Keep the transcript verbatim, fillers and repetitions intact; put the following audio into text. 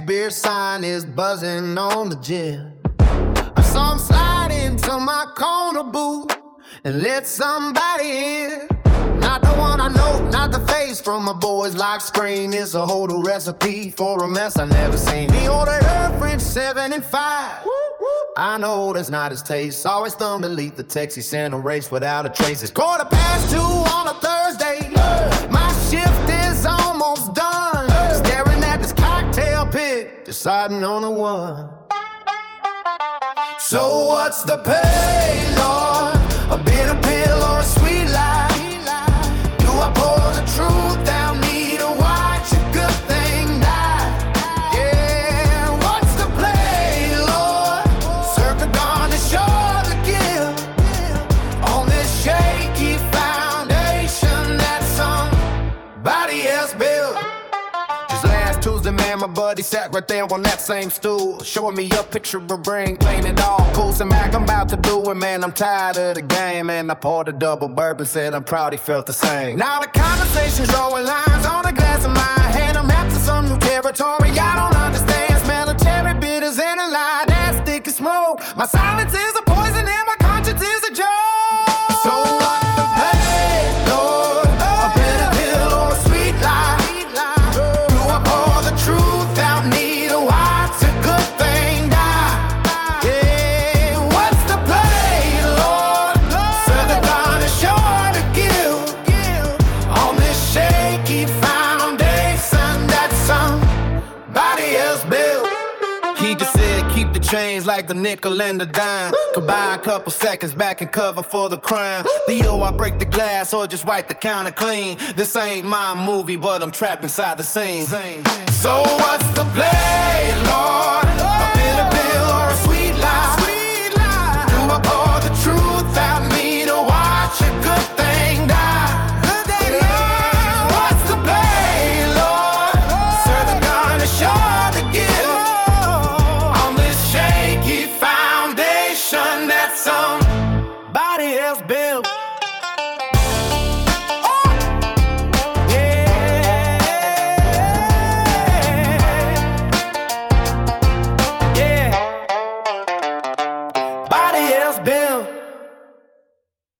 beer sign is buzzing on the jet. I saw him slide into my corner booth and let somebody in. Not the one I know, not the face from a boy's lock screen. It's a whole recipe for a mess I never seen. He ordered her French seven and five. I know that's not his taste. Saw his thumb delete the text he sent, a race without a trace. It's quarter past two on a Thursday. My shift is almost done. Staring at this cocktail pit, deciding on the one. So what's the pay, Lord? A bitter pill or a sweet lie? Do I pour the truth down me to watch a good thing die? Yeah, what's the play, Lord? Circle gone is sure to give on this shaky foundation that somebody else built. Just last Tuesday, man, my buddy sat right there on that same stool, showing me a picture of a ring, playing it all cool. So Mac, I'm about to do it, man, I'm tired of the game. And I poured a double bourbon, said I'm proud he felt the same. Now the conversation's rolling lines on a glass of my hand. I'm after some new territory I don't understand. Smell of cherry bitters and a lie that's thick as smoke. My silence is a poison and my conscience is a joke. So what's the pay, Lord? A bitter pill or a sweet lie? Do I pour the truth out, need a watch a good thing die? Yeah, what's the play, Lord? So the gun is sure to give on this shaky foundation that somebody else built. He just said keep the change like the nickel and the dime. Could buy a couple seconds back and cover for the crime. Theo, I break the glass or just wipe the counter clean. This ain't my movie, but I'm trapped inside the scene. So what's the play, Lord?